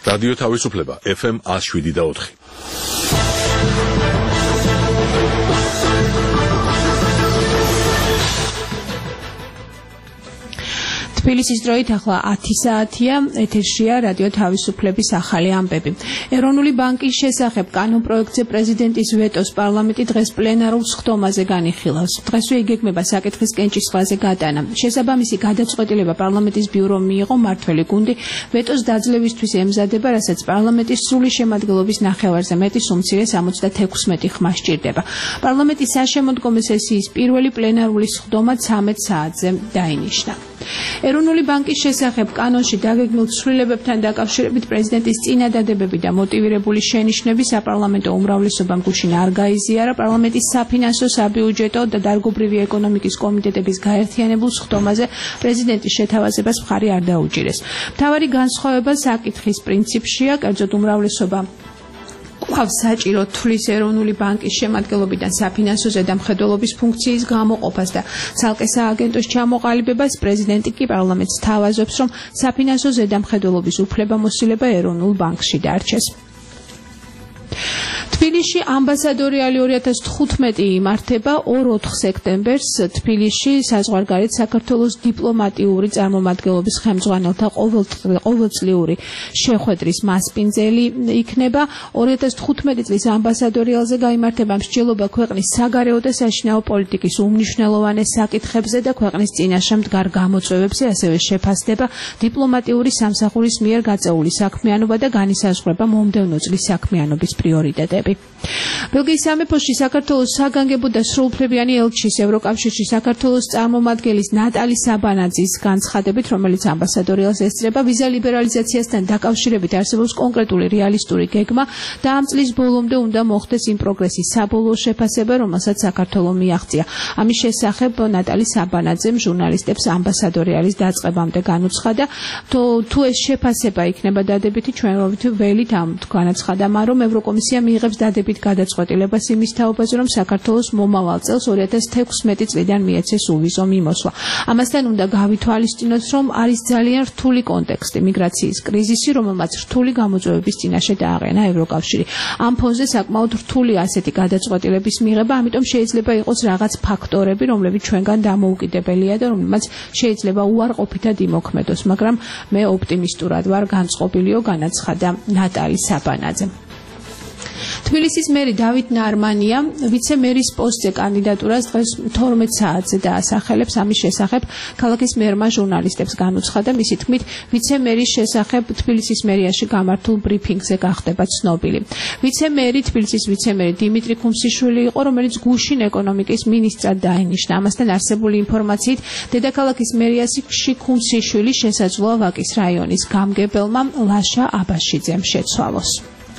რადიო თავისუფლება FM 107.4. თბილისის დროით ახლა 10 საათია, ეთერშია რადიო თავისუფლების ახალი ამბები. ეროვნული ბანკის შესახებ კანონპროექტზე პრეზიდენტის ვეტოს პარლამენტი დღეს პლენარულ სხდომაზე განიხილავს. დღესვე იგეგმება საკითხის კენჭისყრაზე გატანა. შესაბამისი გადაწყვეტილება პარლამენტის ბიურომ მიიღო, მმართველი გუნდი ვეტოს დაძლევისთვის ემზადება, რასაც პარლამენტის სრული შემადგენლობის ნახევარზე მეტი უმცირე 76 ხმა სჭირდება. პარლამენტის საშემოდგომო სესიის პირველი პლენარული სხდომა 13 საათზე დაინიშნა. ეროვნული ბანკის შესახებ კანონში დაგეგმილ ცვლილებებთან დაკავშირებით პრეზიდენტის წინადადებები და მოტივირებული შენიშვნები საპარლამენტო უმრავლესობამ გუშინ არ გაიზიარა. პარლამენტის საფინანსო, საბიუჯეტო და დარგობრივი ეკონომიკის კომიტეტების გაერთიანებულ სხდომაზე პრეზიდენტის შეთავაზებას მხარი არ დაუჭირეს. მთავარი განსხვავება საკითხის პრინციპშია, კერძოდ უმრავლესობა კვლავ საჭირო თვლის ეროვნული ბანკის შემადგენლობიდან საფინანსო ზედამხედველობის ფუნქციის გამოყოფას და ცალკე სააგენტოს ჩამოყალიბებას. პრეზიდენტი კი პარლამენტს თავაზობს, რომ საფინანსო ზედამხედველობის უფლებამოსილება ეროვნულ ბანკში დარჩეს. თბილისში ამბასადორიალი 2015 იმართება 2-4 სექტემბერს თბილისში საზღვარგარეთ საქართველოს დიპლომატიური წარმომადგენლობის ხელმძღვანელთა ყოველწლიური შეხვედრის მასპინძელი იქნება. 2015 წლის ამბასადორიალზე გაიმართება მსჯელობა ქვეყნის საგარეო და საშინაო პოლიტიკის უმნიშვნელოვანეს საკითხებზე და ქვეყნის წინაშე მდგარ გამოწვევებზე, ასევე შეფასდება დიპლომატიური სამსახურის მიერ გაწეული საქმიანობა და განისაზღვრება მომდევნო წლის საქმიანობის პრიორიტეტები. ბელგიის სამეფოში საქართველოს საგანგებო და სრულუფლებიანი ელჩის ევროკავშირში საქართველოს წარმომადგენლის ნატალი საბანაძის განცხადებით, რომელიც ამბასადორიალს ესწრება, ვიზა ლიბერალიზაციასთან დაკავშირებით არსებობს კონკრეტული რეალისტური გეგმა და ამ წლის ბოლომდე უნდა მოხდეს იმ პროგრესის საბოლოო შეფასება, რომელსაც საქართველო მიაღწია. ამის შესახებ ნატალი საბანაძემ ჟურნალისტებს ამბასადორიალის დაწყებამდე განუცხადა, თუ ეს შეფასება იქნება დადებითი, ჩვენ ველით ამ განაცხადა, რომ ევროკომისია მიიღებს დადებით გადაწყვეტილებას იმის თაობაზე, რომ საქართველოს მომავალ წელს 2016 წლიდან მიეცეს უვიზო მიმოსვლა. ამასთან უნდა გავითვალისწინოთ, რომ არის ძალიან რთული კონტექსტი, მიგრაციის კრიზისი, რომელმაც რთული გამოწვევების წინაშე დააყენა ევროკავშირი. ამ ფონზე საკმაოდ რთული ასეთი გადაწყვეტილების მიღება, ამიტომ შეიძლება იყოს რაღაც ფაქტორები, რომლებიც ჩვენგან დამოუკიდებელია და რომლებიც შეიძლება უარყოფითად იმოქმედოს, მაგრამ მე ოპტიმისტურად ვარ განწყობილიო, განაცხადა ნატალი საბანაძე. თბილისის მერი დავით ნარმანია ვიცე-მერის პოსტზე კანდიდატურას დღეს 12 საათზე დაასახელებს. ამის შესახებ ქალაქის მერმა ჟურნალისტებს განუცხადა. მისი თქმით, ვიცე-მერის შესახებ თბილისის მერიაში გამართულ ბრიფინგზე გახდება ცნობილი. ვიცე-მერი თბილისის ვიცე-მერი დიმიტრი ქუმსიშვილი იყო, რომელიც გუშინ ეკონომიკის მინისტრად დაინიშნა. ამასთან არსებული ინფორმაციით, დედაქალაქის მერიაში ქუმსიშვილი შესაძლოა ვაკის რაიონის გამგებელმა ლაშა აბაშიძემ შეცვალოს.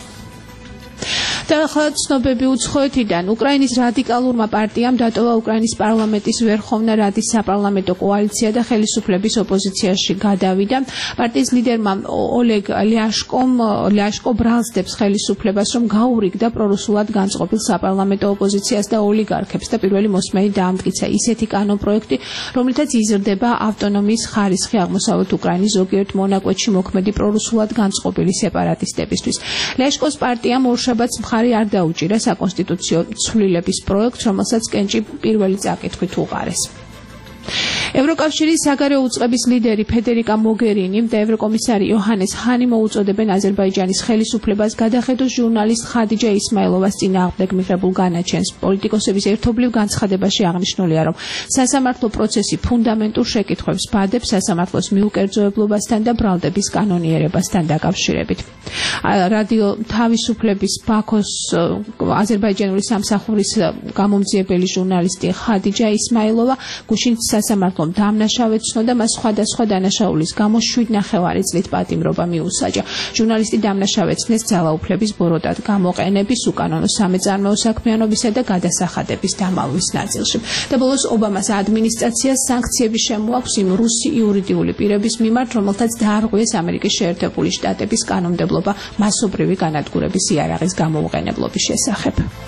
და ახლა ცნობები უცხოეთიდან. უკრაინის რადიკალურმა პარტიამ დატოვა უკრაინის პარლამენტის ვერხოვნა რადის საპარლამენტო კოალიცია და ხელისუფლების ოპოზიციაში გადავიდა. პარტიის ლიდერმა ოლეგ ლიაშკო ბრალსდებს ხელისუფლებას, რომ გაურიგდა პრორუსულად განწყობილ საპარლამენტო ოპოზიციას და ოლიგარქებს და პირველი მოსმენი დაამტკიცა ისეთი კანონპროექტი, რომლითაც იზრდება ავტონომიის ხარისხი აღმოსავლეთ უკრაინის ზოგიერთ მონაკვეთში მოქმედი პრორუსულად განწყობილი სეპარატისტებისთვის. ლიაშკოს პარტიამ ორშაბათს მხარი არ დაუჭირა საკონსტიტუციო ცვლილების პროექტს, რომელსაც კენჭი პირველი წაკითხვით უყარეს. ევროკავშირის საგარეო უწყების ლიდერი ფედერიკა მოგერინი და ევროკომისარი იოჰანეს ჰანი მოუწოდებენ აზერბაიჯანის ხელისუფლებას გადახედოს ჟურნალისტ ხადიჯა ისმაილოვას წინააღმდეგ მიღებულ განაჩენს. პოლიტიკოსების ერთობლივ განცხადებაში აღნიშნულია, რომ სასამართლო პროცესი ფუნდამენტურ შეკითხვებს ბადებს სასამართლოს მიუკერძოებლობასთან და ბრალდების კანონიერებასთან დაკავშირებით. რადიო თავისუფლების ბაქოს აზერბაიჯანული სამსახურის გამომძიებელი ჟურნალისტი ხადიჯა ისმაილოვა გუშინ სასამართლომ დამნაშავედ ცნო და მას სხვადასხვა დანაშაულის გამო 7,5 წლით პატიმრობა მიუსაჯა. ჟურნალისტი დამნაშავედ ცნეს ძალაუფლების ბოროტად გამოყენების, უკანონო სამეწარმეო საქმიანობისა და გადასახადების დამალვის ნაწილში. და ბოლოს ობამას ადმინისტრაციას სანქციები შემოაქვს იმ რუსი იურიდიული პირების მიმართ, რომელთაც დაარღვიეს ამერიკის შეერთებული შტატების კანონმდებლობა მასობრივი განადგურების იარაღის გამოუყენებლობის შესახებ.